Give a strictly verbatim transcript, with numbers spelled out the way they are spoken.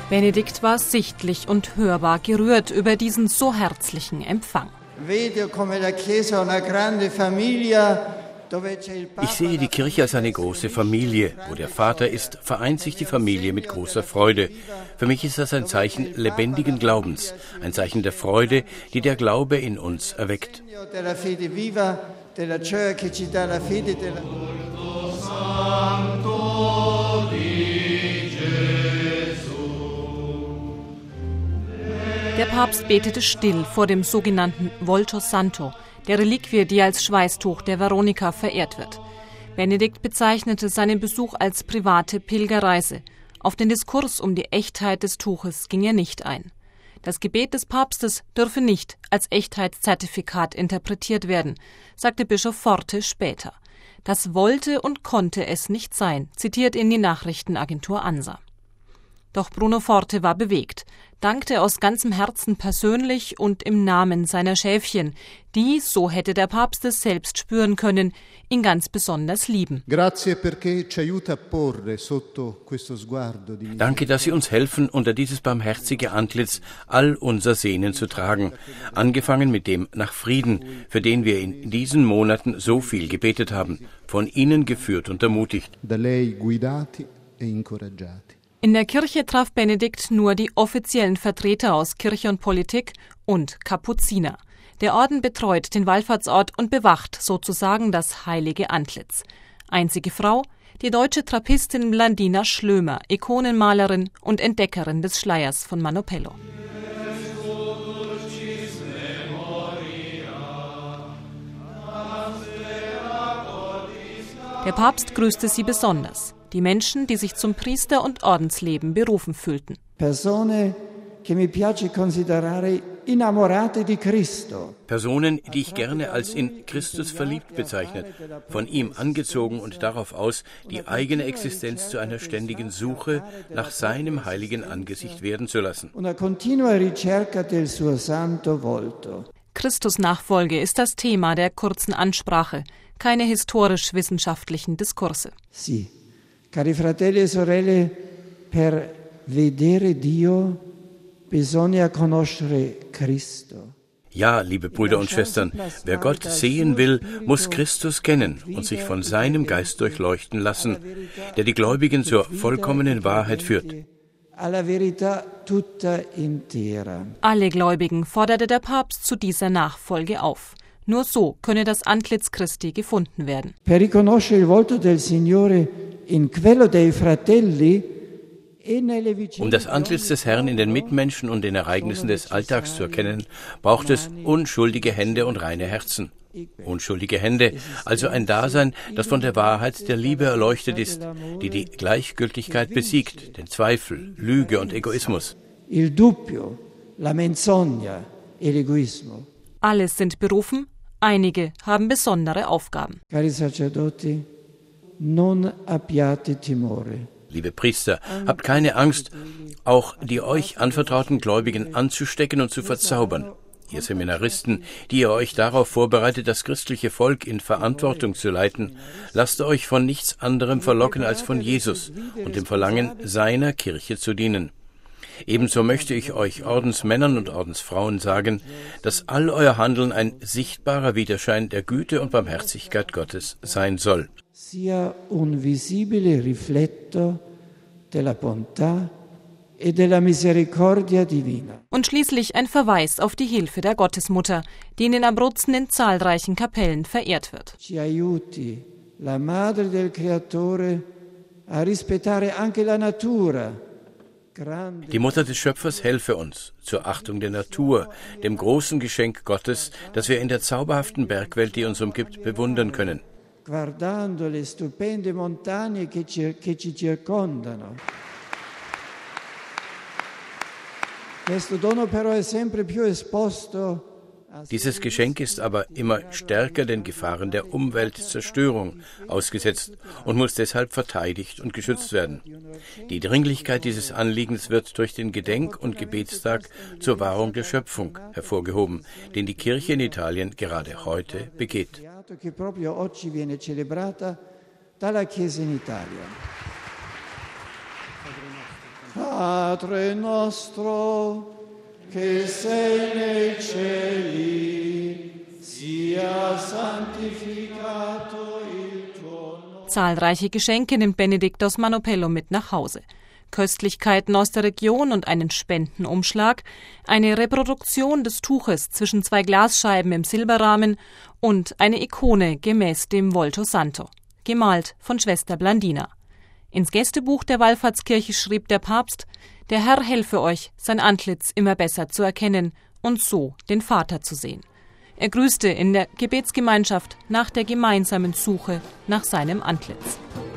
Benedikt war sichtlich und hörbar gerührt über diesen so herzlichen Empfang. Ich sehe die Kirche als eine große Familie. Wo der Vater ist, vereint sich die Familie mit großer Freude. Für mich ist das ein Zeichen lebendigen Glaubens, ein Zeichen der Freude, die der Glaube in uns erweckt. Der Papst betete still vor dem sogenannten Volto Santo, der Reliquie, die als Schweißtuch der Veronika verehrt wird. Benedikt bezeichnete seinen Besuch als private Pilgerreise. Auf den Diskurs um die Echtheit des Tuches ging er nicht ein. Das Gebet des Papstes dürfe nicht als Echtheitszertifikat interpretiert werden, sagte Bischof Forte später. Das wollte und konnte es nicht sein, zitiert ihn die Nachrichtenagentur ANSA. Doch Bruno Forte war bewegt, dankte aus ganzem Herzen persönlich und im Namen seiner Schäfchen, die, so hätte der Papst es selbst spüren können, ihn ganz besonders lieben. Danke, dass Sie uns helfen, unter dieses barmherzige Antlitz all unser Sehnen zu tragen, angefangen mit dem nach Frieden, für den wir in diesen Monaten so viel gebetet haben, von Ihnen geführt und ermutigt. In der Kirche traf Benedikt nur die offiziellen Vertreter aus Kirche und Politik und Kapuziner. Der Orden betreut den Wallfahrtsort und bewacht sozusagen das heilige Antlitz. Einzige Frau, die deutsche Trappistin Blandina Schlömer, Ikonenmalerin und Entdeckerin des Schleiers von Manopello. Der Papst grüßte sie besonders. Die Menschen, die sich zum Priester- und Ordensleben berufen fühlten. Persone che mi piace considerare innamorate di Cristo. Personen, die ich gerne als in Christus verliebt bezeichnet, von ihm angezogen und darauf aus, die eigene Existenz zu einer ständigen Suche nach seinem heiligen Angesicht werden zu lassen. Una continua ricerca del suo santo volto. Christus-Nachfolge ist das Thema der kurzen Ansprache, keine historisch-wissenschaftlichen Diskurse. Sì. Cari fratelli e sorelle, per vedere Dio bisogna conoscere Cristo. Ja, liebe Brüder und Schwestern, wer Gott sehen will, muss Christus kennen und sich von seinem Geist durchleuchten lassen, der die Gläubigen zur vollkommenen Wahrheit führt. Alle Gläubigen forderte der Papst zu dieser Nachfolge auf. Nur so könne das Antlitz Christi gefunden werden. Per riconoscere il volto del Signore in quello dei fratelli. Um das Antlitz des Herrn in den Mitmenschen und den Ereignissen des Alltags zu erkennen, braucht es unschuldige Hände und reine Herzen. Unschuldige Hände, also ein Dasein, das von der Wahrheit der Liebe erleuchtet ist, die die Gleichgültigkeit besiegt, den Zweifel, Lüge und Egoismus. Il dubbio, la menzogna e l'egoismo. Alle sind berufen, einige haben besondere Aufgaben. Cari sacerdoti, non abbiate timore. Liebe Priester, habt keine Angst, auch die euch anvertrauten Gläubigen anzustecken und zu verzaubern. Ihr Seminaristen, die ihr euch darauf vorbereitet, das christliche Volk in Verantwortung zu leiten, lasst euch von nichts anderem verlocken als von Jesus und dem Verlangen, seiner Kirche zu dienen. Ebenso möchte ich euch Ordensmännern und Ordensfrauen sagen, dass all euer Handeln ein sichtbarer Widerschein der Güte und Barmherzigkeit Gottes sein soll. Sia un visibile rifletto della bontà e della misericordia divina. Und schließlich ein Verweis auf die Hilfe der Gottesmutter, die in den Abruzzen in zahlreichen Kapellen verehrt wird. Ci aiuti la madre del creatore a rispettare anche la natura. Die Mutter des Schöpfers helfe uns zur Achtung der Natur, dem großen Geschenk Gottes, das wir in der zauberhaften Bergwelt, die uns umgibt, bewundern können. Guardando le stupende montagne che ci, che ci circondano. Questo dono però è sempre più esposto. Dieses Geschenk ist aber immer stärker den Gefahren der Umweltzerstörung ausgesetzt und muss deshalb verteidigt und geschützt werden. Die Dringlichkeit dieses Anliegens wird durch den Gedenk- und Gebetstag zur Wahrung der Schöpfung hervorgehoben, den die Kirche in Italien gerade heute begeht. Padre nostro, che sei nei cieli, sia santificato il tuo nome. Zahlreiche Geschenke nimmt Benedikt aus Manopello mit nach Hause. Köstlichkeiten aus der Region und einen Spendenumschlag, eine Reproduktion des Tuches zwischen zwei Glasscheiben im Silberrahmen und eine Ikone gemäß dem Volto Santo, gemalt von Schwester Blandina. Ins Gästebuch der Wallfahrtskirche schrieb der Papst: Der Herr helfe euch, sein Antlitz immer besser zu erkennen und so den Vater zu sehen. Er grüßte in der Gebetsgemeinschaft nach der gemeinsamen Suche nach seinem Antlitz.